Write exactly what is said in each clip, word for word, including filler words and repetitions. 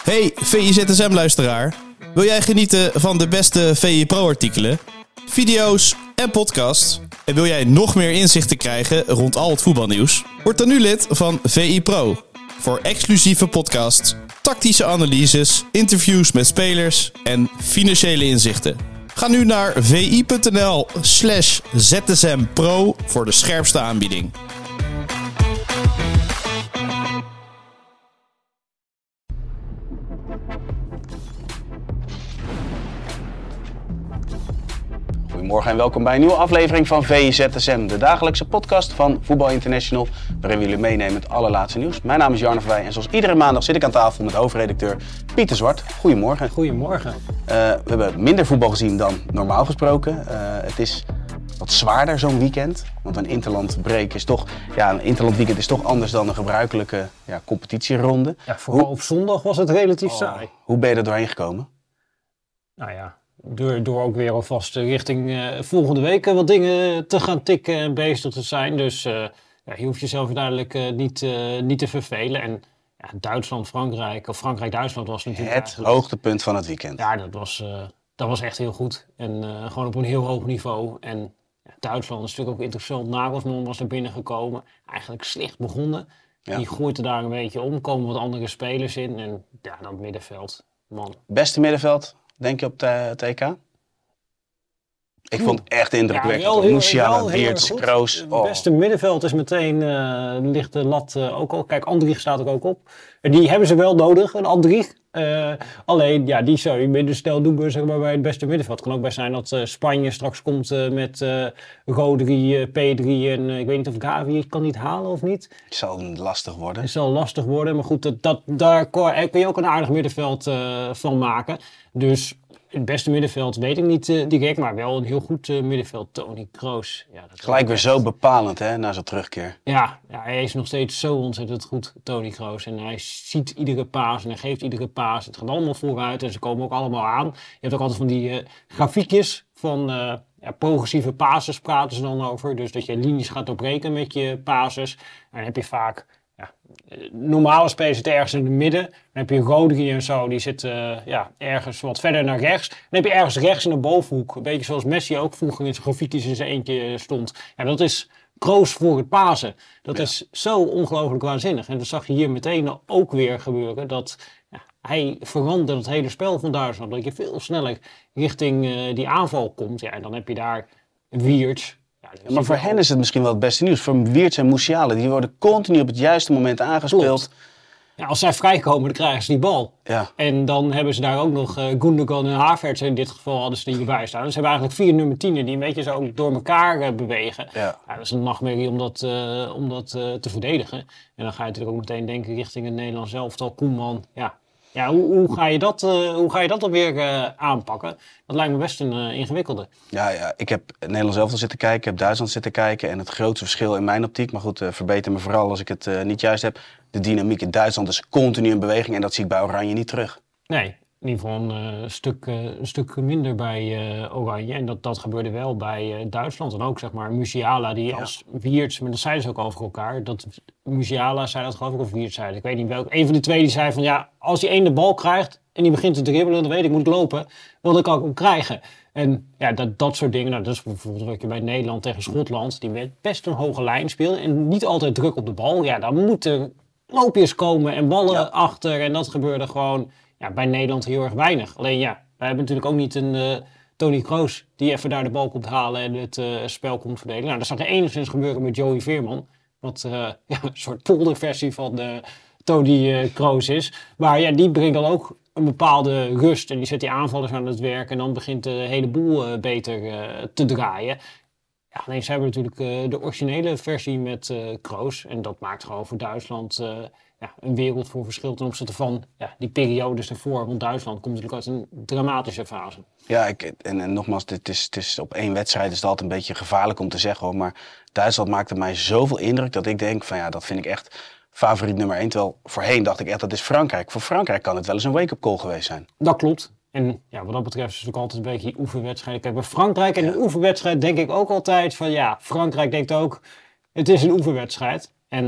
Hey V I Z S M-luisteraar. Wil jij genieten van de beste V I Pro-artikelen, video's en podcasts? En wil jij nog meer inzichten krijgen rond al het voetbalnieuws? Word dan nu lid van V I Pro. Voor exclusieve podcasts, tactische analyses, interviews met spelers en financiële inzichten. Ga nu naar vi.nl slash zsmpro voor de scherpste aanbieding. Goedemorgen en welkom bij een nieuwe aflevering van V I Z S M, de dagelijkse podcast van Voetbal International, waarin we jullie meenemen met het allerlaatste nieuws. Mijn naam is Jarno Verwij en zoals iedere maandag zit ik aan tafel met hoofdredacteur Pieter Zwart. Goedemorgen. Goedemorgen. Uh, we hebben minder voetbal gezien dan normaal gesproken. Uh, het is wat zwaarder zo'n weekend, want een interlandbreak is toch, ja, een interlandweekend is toch anders dan een gebruikelijke ja, competitieronde. Ja, vooral hoe, op zondag was het relatief oh, saai. Hoe ben je er doorheen gekomen? Nou ja. Door, door ook weer alvast richting uh, volgende week wat dingen te gaan tikken en bezig te zijn. Dus uh, ja, je hoeft jezelf duidelijk uh, niet, uh, niet te vervelen. En ja, Duitsland-Frankrijk, of Frankrijk-Duitsland was natuurlijk het eigenlijk hoogtepunt van het weekend. Ja, dat was, uh, dat was echt heel goed. En uh, gewoon op een heel hoog niveau. En ja, Duitsland is natuurlijk ook interessant. Nagelsman was er binnengekomen. Eigenlijk slecht begonnen. Ja. Die gooit er daar een beetje om. Komen wat andere spelers in. En ja, dat middenveld. Man. Beste middenveld? Denk je op het E K? Ik vond het echt indrukwekkend. Ja, Musiala, Weerts, Kroos. Het beste middenveld is meteen, uh, ligt de lat uh, ook al. Kijk, Andrich staat er ook op. En die hebben ze wel nodig, een Andrich. Uh, alleen, ja, die zou je minder snel doen zeg maar, bij het beste middenveld. Het kan ook best zijn dat uh, Spanje straks komt uh, met uh, Rodri, uh, P drie en uh, ik weet niet of Gavi kan niet halen of niet. Het zal lastig worden. Het zal lastig worden, maar goed, dat, dat, daar kun je ook een aardig middenveld uh, van maken. Dus het beste middenveld weet ik niet uh, direct, maar wel een heel goed uh, middenveld. Toni Kroos. Ja, dat gelijk weer echt zo bepalend hè, na zijn terugkeer. Ja, ja, hij is nog steeds zo ontzettend goed, Toni Kroos. En hij ziet iedere paas en hij geeft iedere paas. Het gaat allemaal vooruit en ze komen ook allemaal aan. Je hebt ook altijd van die uh, grafiekjes van uh, ja, progressieve passes praten ze dan over. Dus dat je linies gaat doorbreken met je passes. En dan heb je vaak ja, normale spelers zitten ergens in het midden. Dan heb je Rodri en zo, die zit uh, ja, ergens wat verder naar rechts. Dan heb je ergens rechts in de bovenhoek. Een beetje zoals Messi ook vroeger in zijn grafiekjes in zijn eentje stond. Ja, dat is Kroos voor het pasen. Dat ja. is zo ongelooflijk waanzinnig. En dat zag je hier meteen ook weer gebeuren. Dat ja, hij veranderde het hele spel van Duitsland. Dat je veel sneller richting uh, die aanval komt. Ja, en dan heb je daar Weerts. Ja, ja, maar voor hen ook is het misschien wel het beste nieuws. Voor Weerts en Musiala, die worden continu op het juiste moment aangespeeld. Ja, als zij vrijkomen, dan krijgen ze die bal. Ja. En dan hebben ze daar ook nog uh, Gundogan en Havertz. In dit geval hadden ze die erbij staan. Dus ze hebben eigenlijk vier nummer tienen die een beetje zo door elkaar uh, bewegen. Ja. Ja, dat is een nachtmerrie om dat, uh, om dat uh, te verdedigen. En dan ga je natuurlijk ook meteen denken richting het Nederlands elftal. Koeman, ja. Ja, hoe, hoe, ga je dat, uh, hoe ga je dat dan weer uh, aanpakken? Dat lijkt me best een uh, ingewikkelde. Ja, ja, ik heb het Nederlands elftal zitten kijken, ik heb Duitsland zitten kijken. En het grootste verschil in mijn optiek, maar goed, uh, verbeter me vooral als ik het uh, niet juist heb. De dynamiek in Duitsland is continu in beweging en dat zie ik bij Oranje niet terug. Nee, in ieder geval een, uh, stuk, uh, een stuk minder bij uh, Oranje. En dat, dat gebeurde wel bij uh, Duitsland. En ook zeg maar Musiala, die ja. als Weerts, maar dat zeiden ze ook over elkaar. Dat Musiala zei dat geloof ik of Weerts zei. Ik weet niet welk. Een van de twee die zei van ja, als die één de bal krijgt en die begint te dribbelen, dan weet ik, moet ik lopen. Want dan kan ik hem krijgen. En ja, dat, dat soort dingen. Nou, dat is bijvoorbeeld wat je bij Nederland tegen Schotland, die met best een hoge lijn speelde en niet altijd druk op de bal. Ja, dan moeten loopjes komen en ballen ja. achter. En dat gebeurde gewoon ja, bij Nederland heel erg weinig. Alleen ja, wij hebben natuurlijk ook niet een uh, Toni Kroos die even daar de bal komt halen en het uh, spel komt verdelen. Nou, dat zag er enigszins gebeuren met Joey Veerman. Wat uh, ja, een soort polderversie van uh, Toni uh, Kroos is. Maar ja, die brengt dan ook een bepaalde rust en die zet die aanvallers aan het werk. En dan begint de hele boel uh, beter uh, te draaien. Ja, alleen ze hebben natuurlijk uh, de originele versie met uh, Kroos. En dat maakt gewoon voor Duitsland uh, ja, een wereld voor verschil ten opzichte van ja, die periodes ervoor. Want Duitsland komt natuurlijk uit een dramatische fase. Ja, ik, en, en nogmaals, het is, het is op één wedstrijd is het altijd een beetje gevaarlijk om te zeggen, hoor. Maar Duitsland maakte mij zoveel indruk dat ik denk van ja, dat vind ik echt favoriet nummer één. Terwijl voorheen dacht ik echt, dat is Frankrijk. Voor Frankrijk kan het wel eens een wake-up call geweest zijn. Dat klopt. En ja, wat dat betreft is het ook altijd een beetje oefenwedstrijden. Kijk, bij Frankrijk en ja. een oefenwedstrijd denk ik ook altijd van ja, Frankrijk denkt ook, het is een oefenwedstrijd. En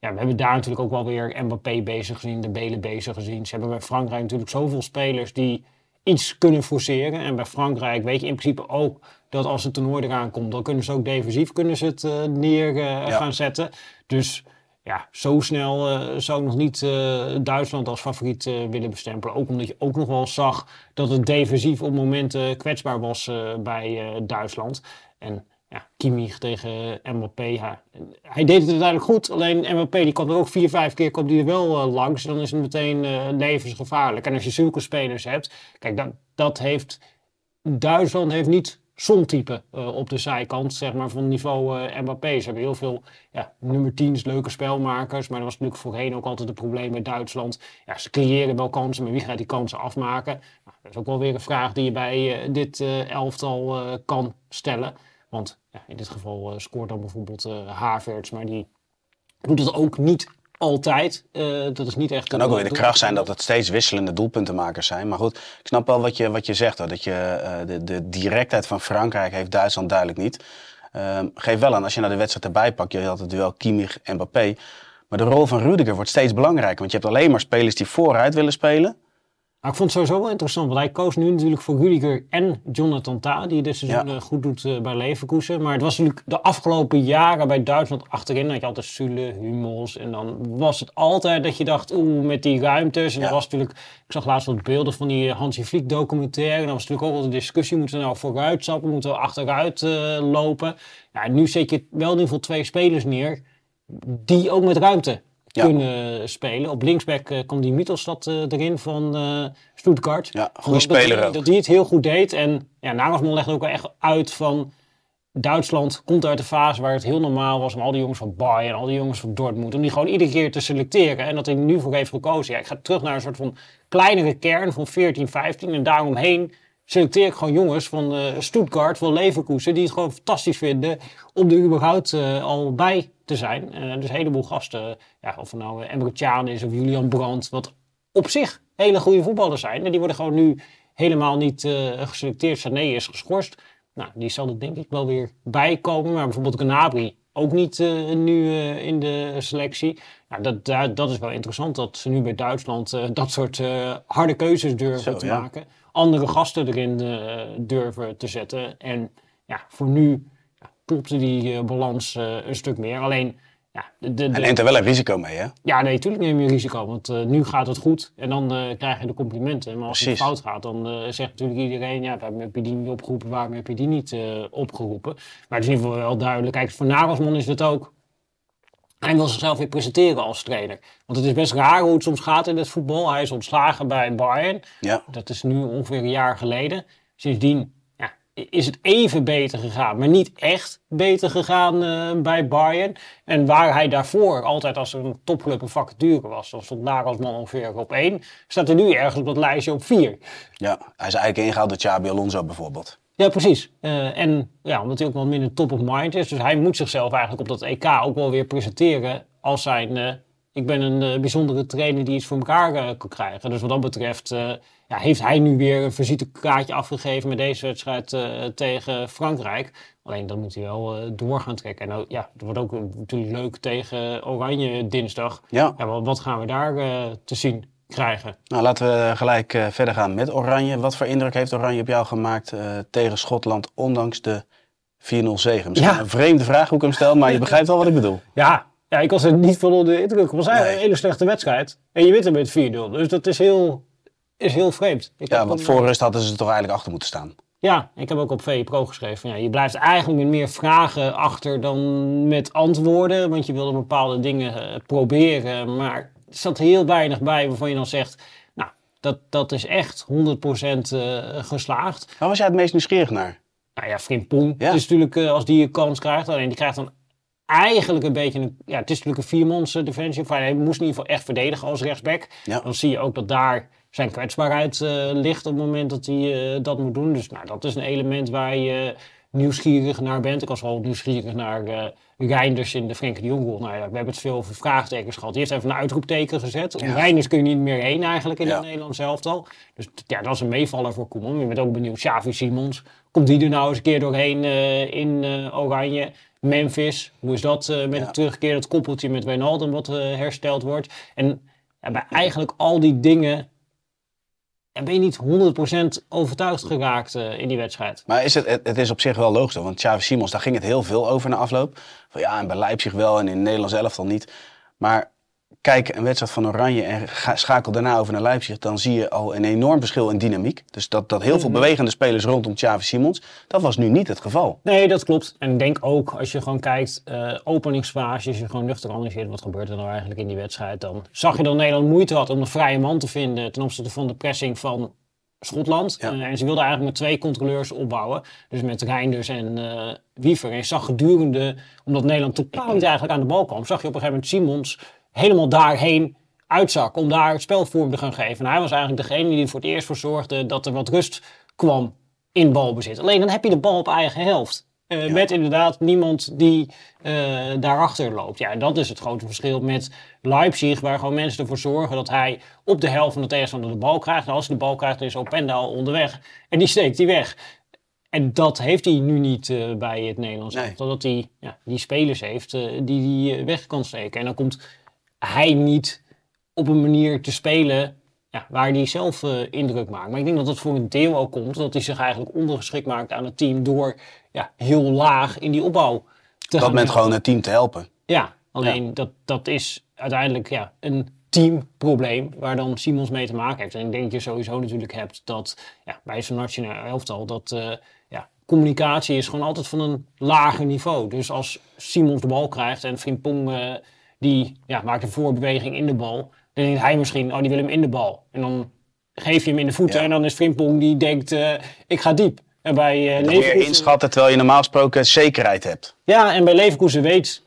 ja, we hebben daar natuurlijk ook wel weer Mbappé bezig gezien, de Belen bezig gezien. Ze hebben bij Frankrijk natuurlijk zoveel spelers die iets kunnen forceren. En bij Frankrijk weet je in principe ook dat als het toernooi eraan komt, dan kunnen ze ook defensief kunnen ze het uh, neer uh, ja. gaan zetten. Dus ja, zo snel uh, zou ik nog niet uh, Duitsland als favoriet uh, willen bestempelen. Ook omdat je ook nog wel zag dat het defensief op momenten kwetsbaar was uh, bij uh, Duitsland. En ja, Kimmich tegen Mbappé, ja, hij deed het uiteindelijk goed. Alleen Mbappé die kwam er ook vier, vijf keer kwam die er wel uh, langs. Dan is het meteen uh, levensgevaarlijk. En als je zulke spelers hebt, kijk, dat, dat heeft Duitsland heeft niet zo'n type uh, op de zijkant, zeg maar, van niveau uh, Mbappé. Ze hebben heel veel ja, nummer tien's, leuke spelmakers, maar dat was natuurlijk voorheen ook altijd het probleem bij Duitsland. Ja, ze creëren wel kansen, maar wie gaat die kansen afmaken? Nou, dat is ook wel weer een vraag die je bij uh, dit uh, elftal uh, kan stellen. Want ja, in dit geval uh, scoort dan bijvoorbeeld uh, Havertz, maar die doet het ook niet altijd. Uh, dat is niet echt... Het kan ook wel weer de kracht zijn dat het steeds wisselende doelpuntenmakers zijn. Maar goed, ik snap wel wat je, wat je zegt. Hoor. Dat je, uh, de, de directheid van Frankrijk heeft Duitsland duidelijk niet. Uh, geef wel aan, als je naar de wedstrijd erbij pakt, je had het duel Kimmich en Mbappé. Maar de rol van Rudiger wordt steeds belangrijker. Want je hebt alleen maar spelers die vooruit willen spelen. Nou, ik vond het sowieso wel interessant, want hij koos nu natuurlijk voor Rudiger en Jonathan Tah, die dit seizoen ja. goed doet uh, bij Leverkusen. Maar het was natuurlijk de afgelopen jaren bij Duitsland achterin, had je altijd Süle, Hummels en dan was het altijd dat je dacht, oeh, met die ruimtes. En ja. dan was natuurlijk, ik zag laatst wat beelden van die Hansi Flick documentaire, en dan was natuurlijk ook wel de discussie, moeten we nou vooruit stappen, moeten we achteruit uh, lopen. Ja, nu zet je wel in ieder geval twee spelers neer, die ook met ruimte Ja. kunnen spelen. Op linksback uh, kwam die Mittelstad uh, erin van uh, Stuttgart. Ja, goede speler dat, ook. Dat hij het heel goed deed. En ja, Nagelsman legde ook echt uit van Duitsland komt uit de fase waar het heel normaal was om al die jongens van Bayern en al die jongens van Dortmund, om die gewoon iedere keer te selecteren. En dat hij nu voor heeft gekozen. Ja, ik ga terug naar een soort van kleinere kern van veertien, vijftien en daaromheen selecteer ik gewoon jongens van uh, Stuttgart, van Leverkusen, die het gewoon fantastisch vinden om er überhaupt uh, al bij te zijn. Uh, dus een heleboel gasten, ja, of het nou uh, Emre Can is of Julian Brandt, wat op zich hele goede voetballers zijn. En die worden gewoon nu helemaal niet uh, geselecteerd. Sané is geschorst. Nou, die zal er denk ik wel weer bij komen. Maar bijvoorbeeld Gnabry ook niet uh, nu uh, in de selectie. Nou, dat, dat, dat is wel interessant dat ze nu bij Duitsland uh, dat soort uh, harde keuzes durven Zo, te ja. maken. Andere gasten erin uh, durven te zetten. En ja, voor nu ja, klopte die uh, balans uh, een stuk meer. Alleen, ja... De, de, Hij neemt er wel een risico mee, hè? Ja, nee, natuurlijk neem je risico. Want uh, nu gaat het goed en dan uh, krijg je de complimenten. Maar als Precies. het fout gaat, dan uh, zegt natuurlijk iedereen... Ja, waarom heb je die niet opgeroepen, waarom heb je die niet uh, opgeroepen? Maar het is in ieder geval wel duidelijk. Kijk, voor Nagelsman is het ook... Hij wil zichzelf weer presenteren als trainer. Want het is best raar hoe het soms gaat in het voetbal. Hij is ontslagen bij Bayern. Ja. Dat is nu ongeveer een jaar geleden. Sindsdien ja, is het even beter gegaan. Maar niet echt beter gegaan uh, bij Bayern. En waar hij daarvoor altijd als een topclub een vacature was. Dan stond Nagelsman ongeveer op één. Staat hij nu ergens op dat lijstje op vier. Ja, hij is eigenlijk ingehaald door Xabi Alonso bijvoorbeeld. Ja, precies. Uh, en ja, omdat hij ook wel minder top of mind is. Dus hij moet zichzelf eigenlijk op dat E K ook wel weer presenteren als zijn... Uh, ik ben een uh, bijzondere trainer die iets voor elkaar uh, kan krijgen. Dus wat dat betreft uh, ja, heeft hij nu weer een visitekaartje afgegeven met deze wedstrijd uh, tegen Frankrijk. Alleen dan moet hij wel uh, door gaan trekken. En nou, ja, het wordt ook uh, natuurlijk leuk tegen Oranje dinsdag. Ja. Ja, wat, wat gaan we daar uh, te zien krijgen? Nou, laten we gelijk uh, verder gaan met Oranje. Wat voor indruk heeft Oranje op jou gemaakt uh, tegen Schotland, ondanks de vier nul zege? Misschien ja. een vreemde vraag hoe ik hem stel, maar je begrijpt wel wat ik bedoel. Ja, ja ik was er niet veel onder de indruk. Het was eigenlijk nee. een hele slechte wedstrijd. En je wint er met vier nul. Dus dat is heel, is heel vreemd. Ik ja, want voor rust hadden ze er toch eigenlijk achter moeten staan. Ja, ik heb ook op V E Pro geschreven van ja, je blijft eigenlijk met meer vragen achter dan met antwoorden. Want je wilde bepaalde dingen uh, proberen, maar er zat heel weinig bij waarvan je dan zegt, nou, dat, dat is echt honderd procent uh, geslaagd. Waar was jij het meest nieuwsgierig naar? Nou ja, Frimpong. Ja. Het is natuurlijk, uh, als die een kans krijgt, alleen die krijgt dan eigenlijk een beetje een, ja, het is natuurlijk een viermans uh, defensie. Of hij moest in ieder geval echt verdedigen als rechtsback. Ja. Dan zie je ook dat daar zijn kwetsbaarheid uh, ligt op het moment dat hij uh, dat moet doen. Dus nou, dat is een element waar je uh, nieuwsgierig naar bent. Ik was wel nieuwsgierig naar uh, Reinders in de Frenkie de Jong goal. Nou ja, we hebben het veel over vraagtekens gehad. Die heeft even een uitroepteken gezet. Om ja. Reinders kun je niet meer heen eigenlijk in ja. het Nederlands elftal. Dus ja, dat is een meevaller voor Koeman. Je bent ook benieuwd, Xavi Simons. Komt die er nou eens een keer doorheen uh, in uh, Oranje? Memphis, hoe is dat uh, met ja. het terugkeer, dat koppeltje met Wijnaldum wat uh, hersteld wordt. En ja, bij eigenlijk al die dingen ja, ben je niet honderd procent overtuigd geraakt uh, in die wedstrijd. Maar is het, het is op zich wel logisch, want Xavi Simons, daar ging het heel veel over na afloop. Van ja, en bij Leipzig wel en in het Nederlands elftal niet. Maar kijk, een wedstrijd van Oranje en ga, schakel daarna over naar Leipzig, dan zie je al een enorm verschil in dynamiek. Dus dat, dat heel mm-hmm. veel bewegende spelers rondom Xavi Simons, dat was nu niet het geval. Nee, dat klopt. En ik denk ook, als je gewoon kijkt, uh, openingsfase, als je gewoon nuchter analyseert, wat gebeurt er nou eigenlijk in die wedstrijd, dan zag je dat Nederland moeite had om een vrije man te vinden ten opzichte van de pressing van Schotland. Ja. Uh, en ze wilden eigenlijk met twee controleurs opbouwen. Dus met Reinders en uh, Wiever. En je zag gedurende, omdat Nederland totaal niet eigenlijk aan de bal kwam, zag je op een gegeven moment Simons helemaal daarheen uitzakken om daar het spel vorm te gaan geven. En hij was eigenlijk degene die er voor het eerst voor zorgde dat er wat rust kwam in balbezit. Alleen dan heb je de bal op eigen helft. Uh, ja. Met inderdaad niemand die uh, daarachter loopt. Ja, en dat is het grote verschil met Leipzig, waar gewoon mensen ervoor zorgen dat hij op de helft van de tegenstander de bal krijgt. En als hij de bal krijgt, dan is Openda al onderweg. En die steekt hij weg. En dat heeft hij nu niet uh, bij het Nederlands. Nee. Dat hij ja, die spelers heeft uh, die hij uh, weg kan steken. En dan komt hij niet op een manier te spelen ja, waar hij zelf uh, indruk maakt. Maar ik denk dat dat voor een deel ook komt, dat hij zich eigenlijk ondergeschikt maakt aan het team door ja, heel laag in die opbouw te dat gaan. Dat met gewoon het team te helpen. Ja, alleen ja. Dat, dat is uiteindelijk ja, een teamprobleem waar dan Simons mee te maken heeft. En ik denk dat je sowieso natuurlijk hebt dat ja, bij zo'n nationaal elftal dat uh, ja, communicatie is gewoon altijd van een lager niveau. Dus als Simons de bal krijgt en Frimpong uh, die ja, maakt een voorbeweging in de bal, dan denkt hij misschien, oh die wil hem in de bal. En dan geef je hem in de voeten ja. En dan is Frimpong die denkt, uh, ik ga diep. En bij uh, Leverkusen meer inschatten terwijl je normaal gesproken zekerheid hebt. Ja, en bij Leverkusen weet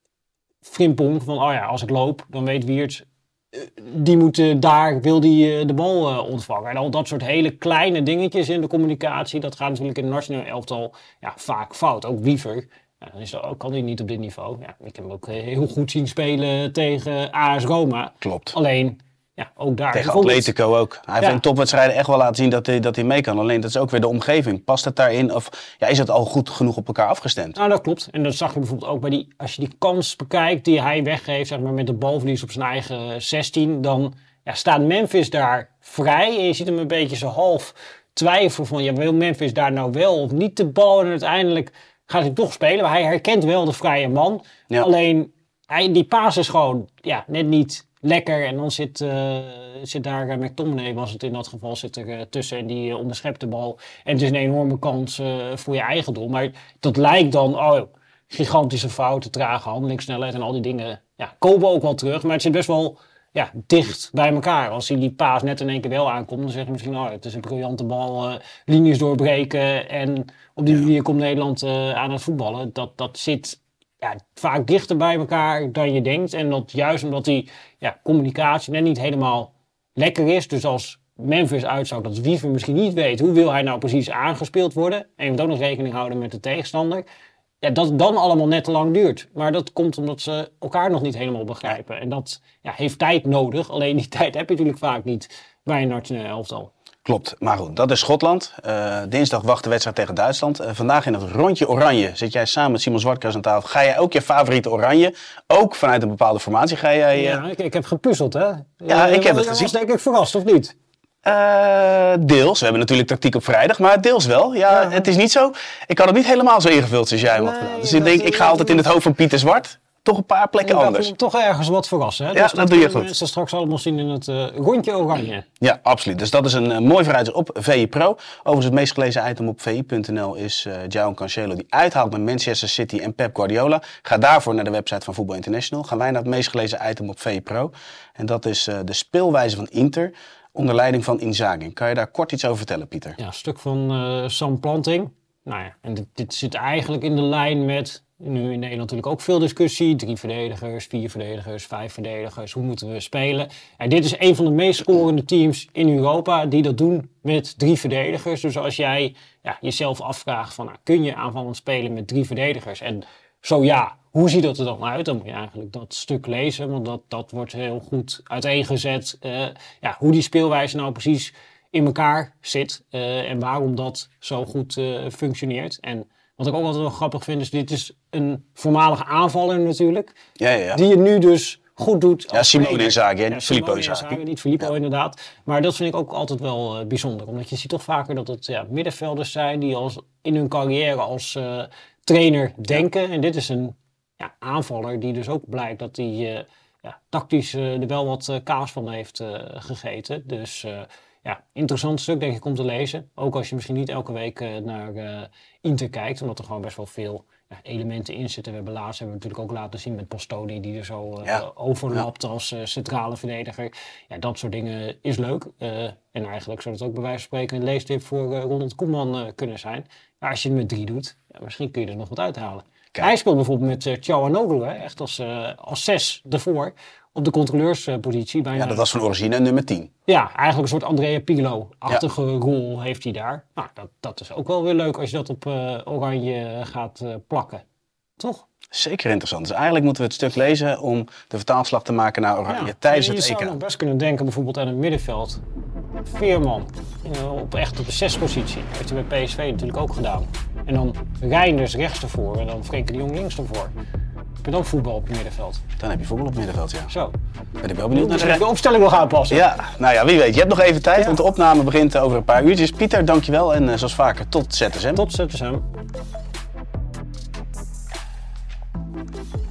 Frimpong van, oh ja, als ik loop, dan weet Wiertz, uh, die moet uh, daar, wil die uh, de bal uh, ontvangen. En al dat soort hele kleine dingetjes in de communicatie, dat gaat natuurlijk in het nationaal elftal ja, vaak fout. Ook Wiever. Ja, dan is dat ook, kan hij niet op dit niveau. Ja, ik heb hem ook heel goed zien spelen tegen A S Roma. Klopt. Alleen, ja, ook daar. Tegen Atletico ook. Hij heeft ja. in topwedstrijden echt wel laten zien dat hij, dat hij mee kan. Alleen dat is ook weer de omgeving. Past het daarin? Of ja, is het al goed genoeg op elkaar afgestemd? Nou, dat klopt. En dat zag je bijvoorbeeld ook bij die, als je die kans bekijkt die hij weggeeft, zeg maar met de balverlies op zijn eigen zestien, dan ja, staat Memphis daar vrij. En je ziet hem een beetje zo half twijfelen van, ja, wil Memphis daar nou wel of niet de bal? En uiteindelijk gaat hij toch spelen, maar hij herkent wel de vrije man. Ja. Alleen, hij, die paas is gewoon ja, net niet lekker. En dan zit, uh, zit daar, uh, McTominay was het in dat geval, zit er uh, tussen en die uh, onderschept de bal. En het is een enorme kans uh, voor je eigen doel. Maar dat lijkt dan, oh, gigantische fouten, trage handelingssnelheid en al die dingen. Ja, komen ook wel terug, maar het zit best wel ja, dicht bij elkaar. Als hij die paas net in één keer wel aankomt, dan zeg je misschien, oh, het is een briljante bal, uh, linies doorbreken en op die manier komt Nederland uh, aan het voetballen. Dat, dat zit ja, vaak dichter bij elkaar dan je denkt. En dat juist omdat die ja, communicatie net niet helemaal lekker is. Dus als Memphis uitzag dat Wiever misschien niet weet hoe wil hij nou precies aangespeeld worden. En je moet ook nog rekening houden met de tegenstander. Ja, dat het dan allemaal net te lang duurt. Maar dat komt omdat ze elkaar nog niet helemaal begrijpen. En dat ja, heeft tijd nodig. Alleen die tijd heb je natuurlijk vaak niet bij een nationaal elftal. Klopt, maar goed, dat is Schotland. Uh, dinsdag wacht de wedstrijd tegen Duitsland. Uh, vandaag in het rondje Oranje zit jij samen met Simon Zwartkruis aan tafel. Ga jij ook je favoriete Oranje, ook vanuit een bepaalde formatie, ga jij... Uh... Ja, ik, ik heb gepuzzeld, hè? Ja, ik heb het gezien. gezien. Was denk ik verrast, of niet? Uh, deels. We hebben natuurlijk tactiek op vrijdag, maar deels wel. Ja, ja. Het is niet zo... Ik had het niet helemaal zo ingevuld zoals jij hem had gedaan. Dus ik denk, ik ga altijd in het hoofd van Pieter Zwart toch een paar plekken ja, anders. Toch ergens wat verrassen. Hè? Ja, dus dat, dat doe je goed. mensen straks allemaal zien in het uh, rondje Oranje. Ja, absoluut. Dus dat is een uh, mooi vooruitzicht op V I Pro. Overigens het meest gelezen item op v i punt n l is uh, João Cancelo die uithaalt met Manchester City en Pep Guardiola. Ga daarvoor naar de website van Voetbal International. Gaan wij naar het meest gelezen item op V I Pro. En dat is uh, de speelwijze van Inter onder leiding van Inzaghi. Kan je daar kort iets over vertellen, Pieter? Ja, een stuk van uh, Sam Planting. Nou ja, en dit, dit zit eigenlijk in de lijn met... Nu in Nederland natuurlijk ook veel discussie. Drie verdedigers, vier verdedigers, vijf verdedigers. Hoe moeten we spelen? En dit is een van de meest scorende teams in Europa die dat doen met drie verdedigers. Dus als jij ja, jezelf afvraagt van, nou, kun je aanvallend spelen met drie verdedigers? En zo ja, hoe ziet dat er dan uit? Dan moet je eigenlijk dat stuk lezen, want dat, dat wordt heel goed uiteengezet. Uh, ja, hoe die speelwijze nou precies in elkaar zit uh, en waarom dat zo goed uh, functioneert. En Wat ik ook altijd wel grappig vind is, dit is een voormalige aanvaller natuurlijk. Ja, ja, ja. Die het nu dus goed doet. Ja, Simone Inzaghi en ja, Filippo Inzaghi. Inzaghi. Niet Filippo ja. inderdaad. Maar dat vind ik ook altijd wel uh, bijzonder. Omdat je ziet toch vaker dat het ja, middenvelders zijn die als, in hun carrière als uh, trainer denken. Ja. En dit is een ja, aanvaller die dus ook blijkt dat hij uh, ja, tactisch uh, er wel wat uh, kaas van heeft uh, gegeten. Dus uh, ja, interessant stuk denk ik om te lezen. Ook als je misschien niet elke week uh, naar uh, Inter kijkt. Omdat er gewoon best wel veel ja, elementen in zitten. We hebben laatst hebben we natuurlijk ook laten zien met Bastoni die er zo uh, ja. overlapt ja. als uh, centrale verdediger. Ja, dat soort dingen is leuk. Uh, en eigenlijk zou het ook bij wijze van spreken een leestip voor uh, Ronald Koeman uh, kunnen zijn. Maar als je het met drie doet, ja, misschien kun je er nog wat uithalen. Kijk. Hij speelt bijvoorbeeld met uh, Çalhanoğlu, hè, echt als, uh, als zes ervoor. Op de controleurspositie. Bijna. Ja, dat was van origine nummer tien. Ja, eigenlijk een soort Andrea Pirlo-achtige ja. rol heeft hij daar. Nou, dat, dat is ook wel weer leuk als je dat op uh, Oranje gaat uh, plakken. Toch? Zeker interessant. Dus eigenlijk moeten we het stuk lezen om de vertaalslag te maken naar Oranje ja. tijdens je het E K. Je zou nog best kunnen denken bijvoorbeeld aan het middenveld. Veerman, op, echt op de zespositie. Dat heeft hij bij P S V natuurlijk ook gedaan. En dan Reinders rechts ervoor en dan Frenkie de Jong links ervoor. Heb je dan voetbal op het middenveld? Dan heb je voetbal op het middenveld, ja. Zo. Ben ik wel benieuwd dus naar de... de opstelling wil gaan aanpassen. Ja, nou ja, wie weet. Je hebt nog even tijd, ja. want de opname begint over een paar uurtjes. Pieter, dankjewel en uh, zoals vaker tot Z S M. Tot Z S M.